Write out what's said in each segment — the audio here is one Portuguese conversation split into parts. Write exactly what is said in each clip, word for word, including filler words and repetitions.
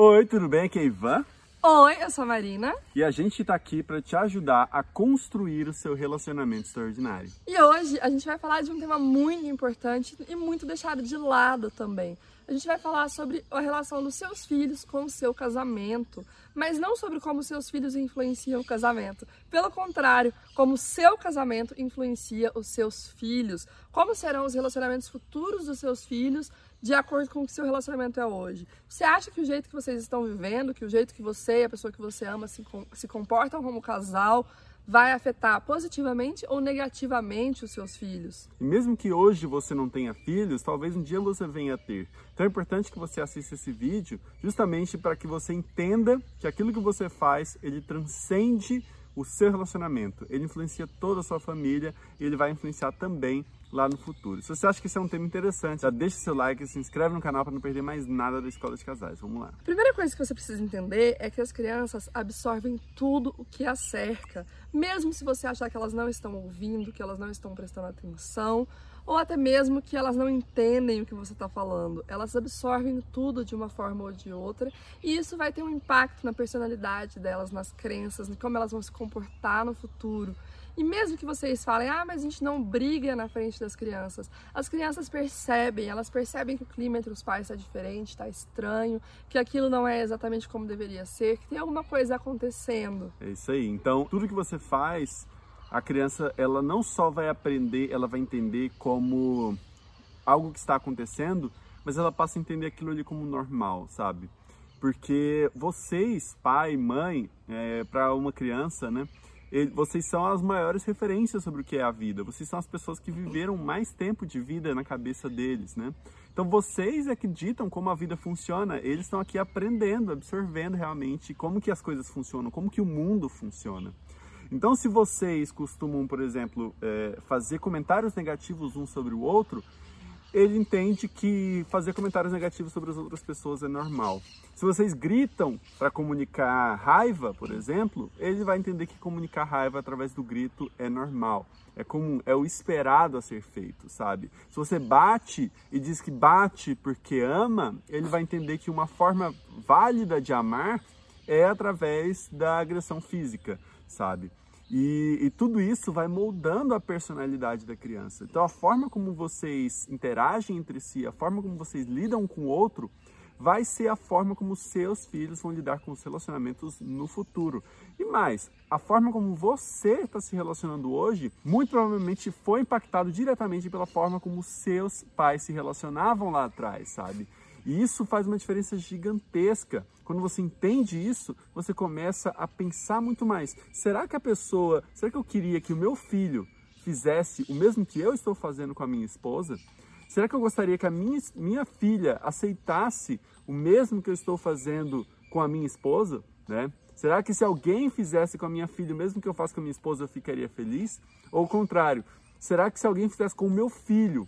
Oi, tudo bem? Aqui é Ivan. Oi, eu sou a Marina. E a gente tá aqui para te ajudar a construir o seu relacionamento extraordinário. E hoje a gente vai falar de um tema muito importante e muito deixado de lado também. A gente vai falar sobre a relação dos seus filhos com o seu casamento, mas não sobre como seus filhos influenciam o casamento. Pelo contrário, como o seu casamento influencia os seus filhos. Como serão os relacionamentos futuros dos seus filhos de acordo com o que seu relacionamento é hoje. Você acha que o jeito que vocês estão vivendo, que o jeito que você e a pessoa que você ama se, com, se comportam como casal, vai afetar positivamente ou negativamente os seus filhos? E mesmo que hoje você não tenha filhos, talvez um dia você venha a ter. Então é importante que você assista esse vídeo justamente para que você entenda que aquilo que você faz, ele transcende o seu relacionamento. Ele influencia toda a sua família e ele vai influenciar também lá no futuro. Se você acha que esse é um tema interessante, já deixa seu like e se inscreve no canal para não perder mais nada da Escola de Casais. Vamos lá. A primeira coisa que você precisa entender é que as crianças absorvem tudo o que as cerca, mesmo se você achar que elas não estão ouvindo, que elas não estão prestando atenção, ou até mesmo que elas não entendem o que você está falando. Elas absorvem tudo de uma forma ou de outra, e isso vai ter um impacto na personalidade delas, nas crenças, em como elas vão se comportar no futuro. E mesmo que vocês falem, ah, mas a gente não briga na frente das crianças, as crianças percebem, elas percebem que o clima entre os pais está diferente, está estranho, que aquilo não é exatamente como deveria ser, que tem alguma coisa acontecendo. É isso aí. Então, tudo que você faz, a criança, ela não só vai aprender, ela vai entender como algo que está acontecendo, mas ela passa a entender aquilo ali como normal, sabe? Porque vocês, pai, mãe, é, para uma criança, né? Vocês são as maiores referências sobre o que é a vida. Vocês são as pessoas que viveram mais tempo de vida na cabeça deles, né? Então vocês é que ditam como a vida funciona. Eles estão aqui aprendendo, absorvendo realmente como que as coisas funcionam, como que o mundo funciona. Então se vocês costumam, por exemplo, é, fazer comentários negativos um sobre o outro, ele entende que fazer comentários negativos sobre as outras pessoas é normal. Se vocês gritam para comunicar raiva, por exemplo, ele vai entender que comunicar raiva através do grito é normal. É comum, é o esperado a ser feito, sabe? Se você bate e diz que bate porque ama, ele vai entender que uma forma válida de amar é através da agressão física, sabe? E, e tudo isso vai moldando a personalidade da criança. Então a forma como vocês interagem entre si, a forma como vocês lidam com o outro, vai ser a forma como seus filhos vão lidar com os relacionamentos no futuro. E mais, a forma como você está se relacionando hoje, muito provavelmente foi impactado diretamente pela forma como seus pais se relacionavam lá atrás, sabe? E isso faz uma diferença gigantesca. Quando você entende isso, você começa a pensar muito mais. Será que a pessoa, será que eu queria que o meu filho fizesse o mesmo que eu estou fazendo com a minha esposa? Será que eu gostaria que a minha, minha filha aceitasse o mesmo que eu estou fazendo com a minha esposa, né? Será que se alguém fizesse com a minha filha o mesmo que eu faço com a minha esposa, eu ficaria feliz? Ou o contrário, será que se alguém fizesse com o meu filho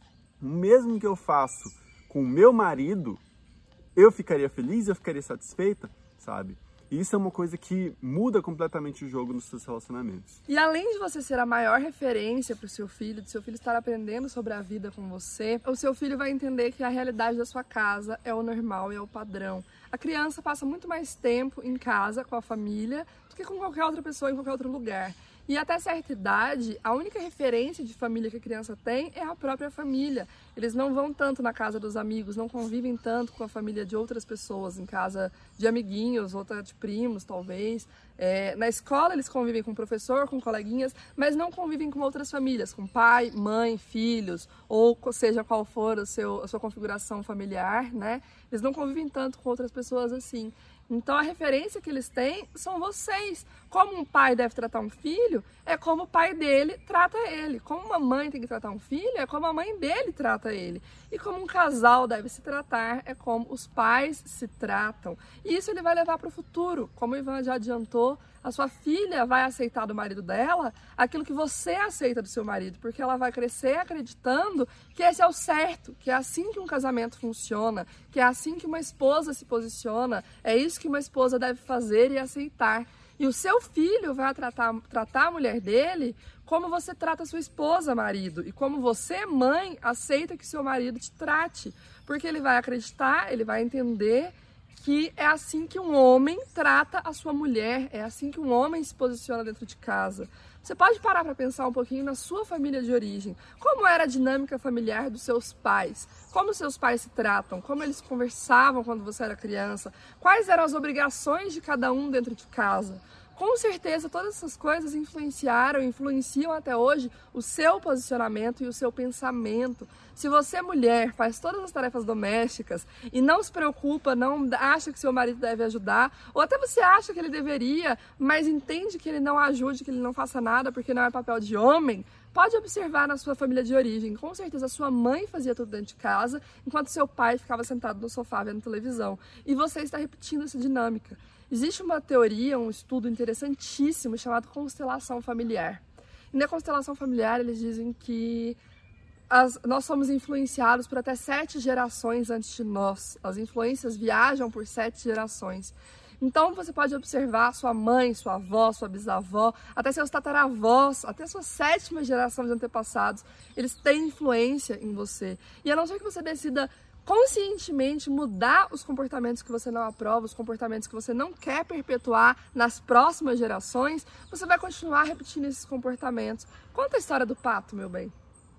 o mesmo que eu faço com o meu marido, eu ficaria feliz, eu ficaria satisfeita, sabe? E isso é uma coisa que muda completamente o jogo nos seus relacionamentos. E além de você ser a maior referência para o seu filho, de seu filho estar aprendendo sobre a vida com você, o seu filho vai entender que a realidade da sua casa é o normal e é o padrão. A criança passa muito mais tempo em casa com a família do que com qualquer outra pessoa em qualquer outro lugar. E até certa idade, a única referência de família que a criança tem é a própria família. Eles não vão tanto na casa dos amigos, não convivem tanto com a família de outras pessoas, em casa de amiguinhos, outra de primos, talvez. É, na escola eles convivem com o professor, com coleguinhas, mas não convivem com outras famílias, com pai, mãe, filhos, ou seja qual for o seu, a sua configuração familiar, né? Eles não convivem tanto com outras pessoas assim. Então a referência que eles têm são vocês. Como um pai deve tratar um filho, é como o pai dele trata ele. Como uma mãe tem que tratar um filho, é como a mãe dele trata ele. E como um casal deve se tratar, é como os pais se tratam. E isso ele vai levar para o futuro. Como o Ivan já adiantou, a sua filha vai aceitar do marido dela aquilo que você aceita do seu marido, porque ela vai crescer acreditando que esse é o certo, que é assim que um casamento funciona, que é assim que uma esposa se posiciona, é isso que uma esposa deve fazer e aceitar. E o seu filho vai tratar, tratar a mulher dele como você trata a sua esposa, marido, e como você, mãe, aceita que seu marido te trate, porque ele vai acreditar, ele vai entender que é assim que um homem trata a sua mulher, é assim que um homem se posiciona dentro de casa. Você pode parar para pensar um pouquinho na sua família de origem. Como era a dinâmica familiar dos seus pais? Como seus pais se tratam? Como eles conversavam quando você era criança? Quais eram as obrigações de cada um dentro de casa? Com certeza, todas essas coisas influenciaram, influenciam até hoje o seu posicionamento e o seu pensamento. Se você, mulher, faz todas as tarefas domésticas e não se preocupa, não acha que seu marido deve ajudar, ou até você acha que ele deveria, mas entende que ele não ajude, que ele não faça nada porque não é papel de homem, pode observar na sua família de origem. Com certeza, sua mãe fazia tudo dentro de casa, enquanto seu pai ficava sentado no sofá vendo televisão. E você está repetindo essa dinâmica. Existe uma teoria, um estudo interessantíssimo chamado constelação familiar. E na constelação familiar eles dizem que as, nós somos influenciados por até sete gerações antes de nós. As influências viajam por sete gerações. Então você pode observar sua mãe, sua avó, sua bisavó, até seus tataravós, até sua sétima geração de antepassados, eles têm influência em você. E a não ser que você decida conscientemente mudar os comportamentos que você não aprova, os comportamentos que você não quer perpetuar nas próximas gerações, você vai continuar repetindo esses comportamentos. Conta a história do pato, meu bem.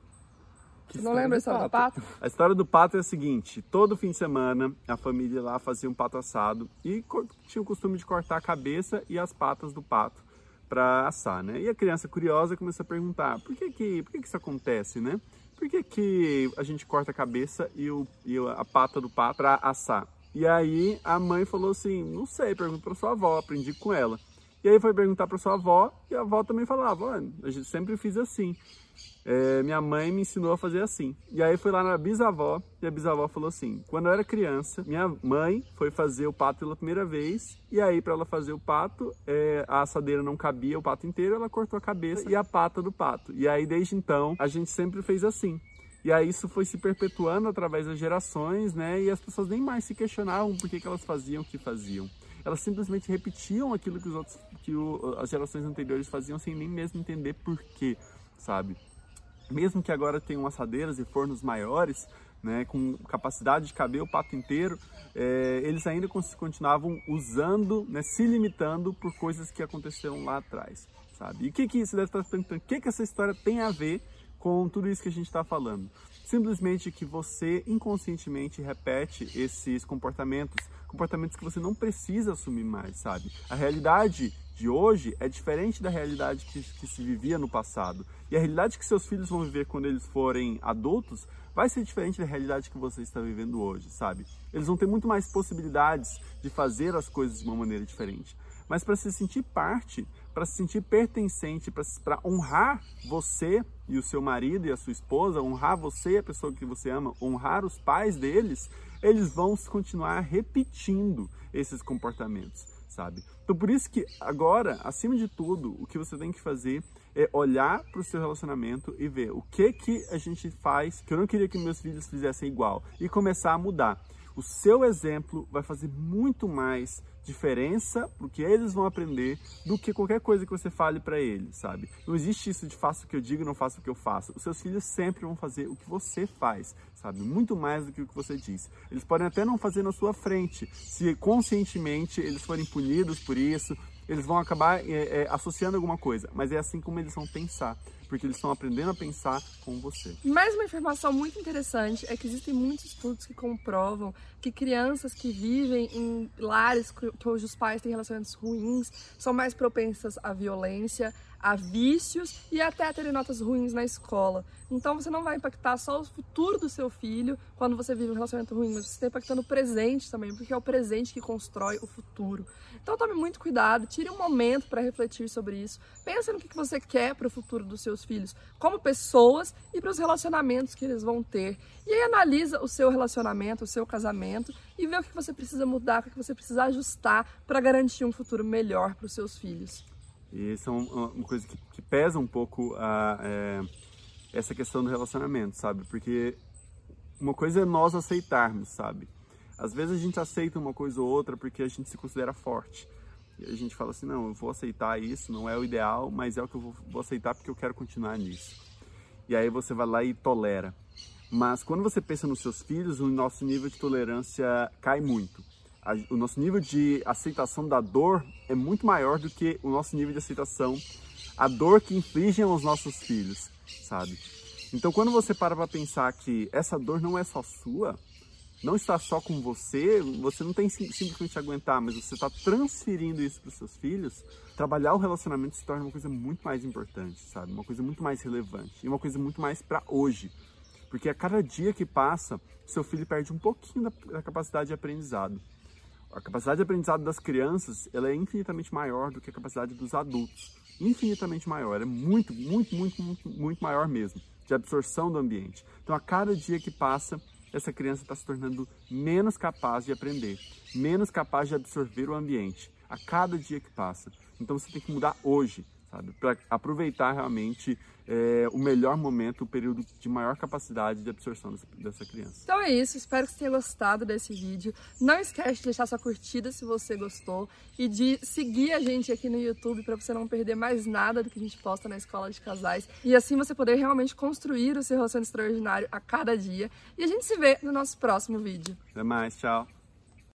Você não lembra a história do pato? A história do pato é a seguinte: todo fim de semana a família lá fazia um pato assado e tinha o costume de cortar a cabeça e as patas do pato para assar, né? E a criança curiosa começou a perguntar: por que que, por que que isso acontece, né? Por que que a gente corta a cabeça e, o, e a pata do pato para assar? E aí a mãe falou assim: não sei, pergunta para sua avó, aprendi com ela. E aí foi perguntar para sua avó e a avó também falava: a gente sempre fiz assim. É, minha mãe me ensinou a fazer assim. E aí foi lá na bisavó e a bisavó falou assim: quando eu era criança, minha mãe foi fazer o pato pela primeira vez e aí para ela fazer o pato, é, a assadeira não cabia o pato inteiro, ela cortou a cabeça e a pata do pato. E aí desde então a gente sempre fez assim. E aí isso foi se perpetuando através das gerações, né? E as pessoas nem mais se questionavam por que que elas faziam o que faziam. Elas simplesmente repetiam aquilo que, os outros, que o, as gerações anteriores faziam sem nem mesmo entender por quê, sabe? Mesmo que agora tenham assadeiras e fornos maiores, né, com capacidade de caber o pato inteiro, é, eles ainda continuavam usando, né, se limitando por coisas que aconteceram lá atrás, sabe? E o que que isso deve estar perguntando? O que que essa história tem a ver com tudo isso que a gente está falando? Simplesmente que você inconscientemente repete esses comportamentos, comportamentos que você não precisa assumir mais, sabe? A realidade de hoje é diferente da realidade que, que se vivia no passado. E a realidade que seus filhos vão viver quando eles forem adultos vai ser diferente da realidade que você está vivendo hoje, sabe? Eles vão ter muito mais possibilidades de fazer as coisas de uma maneira diferente. Mas para se sentir parte, para se sentir pertencente, para honrar você e o seu marido e a sua esposa, honrar você e a pessoa que você ama, honrar os pais deles, eles vão continuar repetindo esses comportamentos, sabe? Então por isso que agora, acima de tudo, o que você tem que fazer é olhar para o seu relacionamento e ver o que que a gente faz que eu não queria que meus filhos fizessem igual e começar a mudar. O seu exemplo vai fazer muito mais diferença porque eles vão aprender do que qualquer coisa que você fale para eles, sabe? Não existe isso de faça o que eu digo e não faço o que eu faço. Os seus filhos sempre vão fazer o que você faz, sabe? Muito mais do que o que você diz. Eles podem até não fazer na sua frente, se conscientemente eles forem punidos por isso, eles vão acabar é, é, associando alguma coisa, mas é assim como eles vão pensar, porque eles estão aprendendo a pensar com você. Mais uma informação muito interessante é que existem muitos estudos que comprovam que crianças que vivem em lares cujos pais têm relacionamentos ruins são mais propensas à violência, a vícios e até a terem notas ruins na escola. Então você não vai impactar só o futuro do seu filho quando você vive um relacionamento ruim, mas você está impactando o presente também, porque é o presente que constrói o futuro. Então tome muito cuidado, tire um momento para refletir sobre isso. Pensa no que você quer para o futuro dos seus filhos, como pessoas e para os relacionamentos que eles vão ter. E aí analisa o seu relacionamento, o seu casamento e vê o que você precisa mudar, o que você precisa ajustar para garantir um futuro melhor para os seus filhos. E isso é uma, uma coisa que, que pesa um pouco a, é, essa questão do relacionamento, sabe? Porque uma coisa é nós aceitarmos, sabe? Às vezes a gente aceita uma coisa ou outra porque a gente se considera forte. E a gente fala assim, não, eu vou aceitar isso, não é o ideal, mas é o que eu vou, vou aceitar porque eu quero continuar nisso. E aí você vai lá e tolera. Mas quando você pensa nos seus filhos, o nosso nível de tolerância cai muito. a, o nosso nível de aceitação da dor é muito maior do que o nosso nível de aceitação a dor que infligem aos nossos filhos, sabe? Então, quando você para para pensar que essa dor não é só sua, não está só com você, você não tem simplesmente aguentar, mas você está transferindo isso para os seus filhos, trabalhar o relacionamento se torna uma coisa muito mais importante, sabe? Uma coisa muito mais relevante e uma coisa muito mais para hoje. Porque a cada dia que passa, seu filho perde um pouquinho da, da capacidade de aprendizado. A capacidade de aprendizado das crianças, ela é infinitamente maior do que a capacidade dos adultos. Infinitamente maior, é muito, muito, muito, muito, muito maior mesmo, de absorção do ambiente. Então, a cada dia que passa, essa criança está se tornando menos capaz de aprender, menos capaz de absorver o ambiente, a cada dia que passa. Então, você tem que mudar hoje, sabe? Para aproveitar realmente é, o melhor momento, o período de maior capacidade de absorção dessa, dessa criança. Então é isso, espero que você tenha gostado desse vídeo. Não esquece de deixar sua curtida se você gostou e de seguir a gente aqui no YouTube para você não perder mais nada do que a gente posta na Escola de Casais e assim você poder realmente construir o seu relacionamento extraordinário a cada dia. E a gente se vê no nosso próximo vídeo. Até mais, tchau!